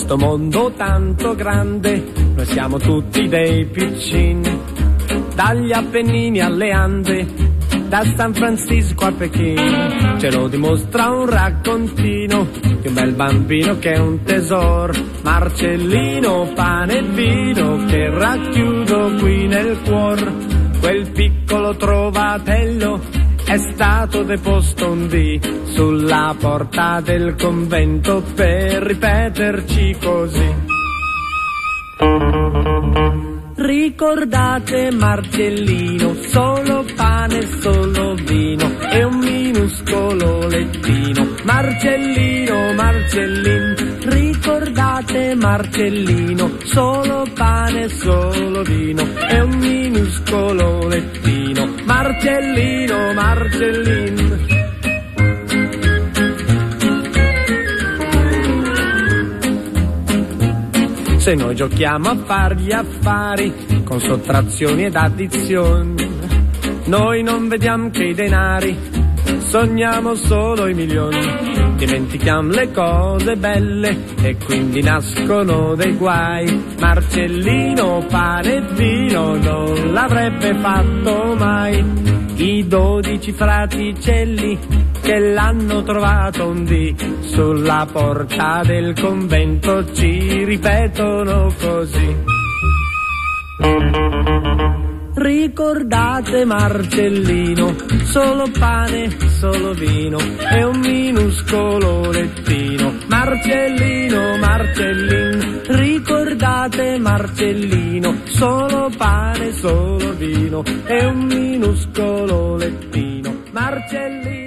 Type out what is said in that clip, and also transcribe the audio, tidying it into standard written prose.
questo mondo tanto grande, noi siamo tutti dei piccini, dagli Appennini alle Ande, da San Francisco a Pechino. Ce lo dimostra un raccontino di un bel bambino che è un tesoro, Marcellino, pane e vino che racchiudo qui nel cuor. Quel piccolo trovatello è stato deposto un dì sulla porta del convento per ripeterci così: ricordate Marcellino, solo pane, solo vino e un minuscolo lettino. Marcellino, Marcellin, ricordate Marcellino, solo pane, solo vino e un minuscolo lettino. Marcellino, Marcellin. Se noi giochiamo a far gli affari con sottrazioni ed addizioni, noi non vediamo che i denari, sogniamo solo i milioni. Dimentichiamo le cose belle e quindi nascono dei guai. Marcellino, pane e vino non l'avrebbe fatto mai. I 12 fraticelli che l'hanno trovato un dì sulla porta del convento ci ripetono così: ricordate Marcellino, solo pane, solo vino e un minuscolo lettino. Marcellino, Marcellin, ricordate Marcellino, solo pane, solo vino e un minuscolo lettino. Marcellino.